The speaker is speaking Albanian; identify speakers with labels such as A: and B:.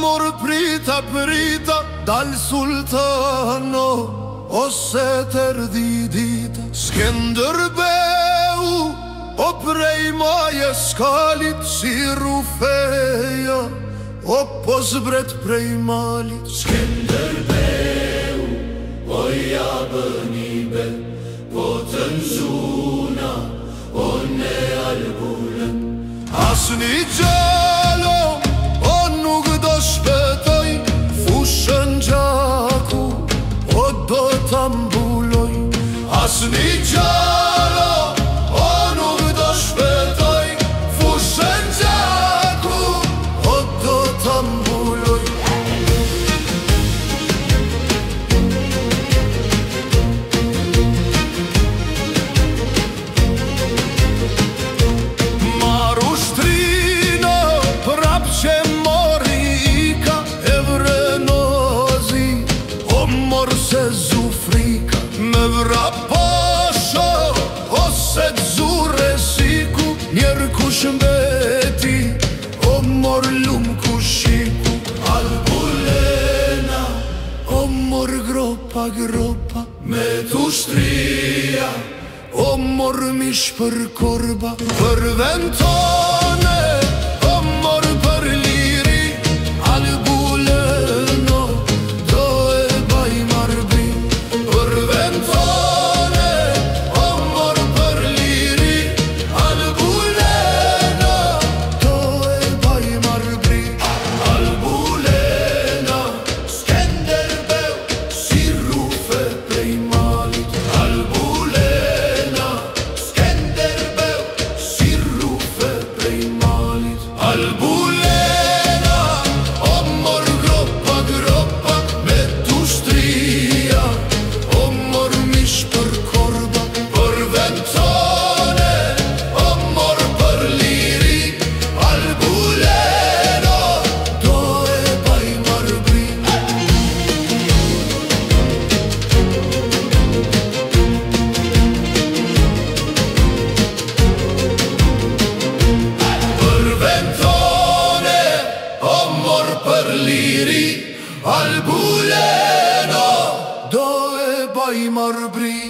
A: Amor prita dal sultano ose terdidita Skënderbeu o prej maje skalit si rufeja o po zbret prej malit
B: Skënderbeu o ja bënibe po të nxuna o ne albulen
A: Asni gjalo o nuk do shpetoj fushën gjaku o do t'ambuloj Asni gjalo o nuk do shpetoj fushën gjaku o do t'ambuloj Se zufrika me vra pasha ose t'zure siku njerë kush mbeti o mor lum kushiku
B: Albulena
A: o mor gropa
B: me tushtria
A: o mor mish për korba për ventone o mor për liri Albulena Albulena, o mor gropa me tushtria o mor mish për korba për ventone o mor për liri Albulena, do e baj marbri për liri Albulena, do e baj marbri